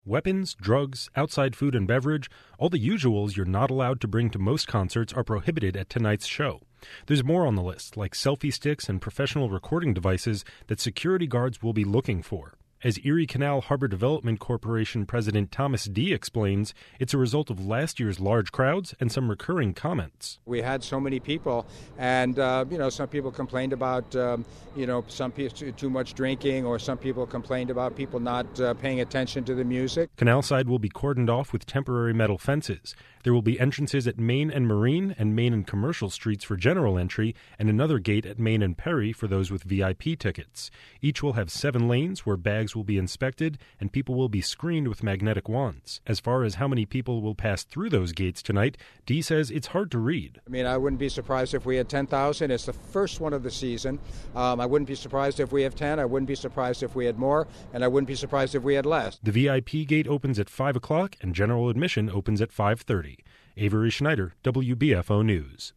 Weapons, drugs, outside food and beverage, all the usuals you're not allowed to bring to most concerts are prohibited at tonight's show. There's more on the list, like selfie sticks and professional recording devices that security guards will be looking for. As Erie Canal Harbor Development Corporation President Thomas D. explains, it's a result of last year's large crowds and some recurring comments. We had so many people, and some people complained about some people too much drinking, or some people complained about people not paying attention to the music. Canal side will be cordoned off with temporary metal fences. There will be entrances at Main and Marine and Main and Commercial streets for general entry, and another gate at Main and Perry for those with VIP tickets. Each will have 7 lanes where bags will be inspected and people will be screened with magnetic wands. As far as how many people will pass through those gates tonight, Dee says it's hard to read. I wouldn't be surprised if we had 10,000. It's the first one of the season. I wouldn't be surprised if we have 10. I wouldn't be surprised if we had more, and I wouldn't be surprised if we had less. The VIP gate opens at 5 o'clock and general admission opens at 5:30. Avery Schneider, WBFO News.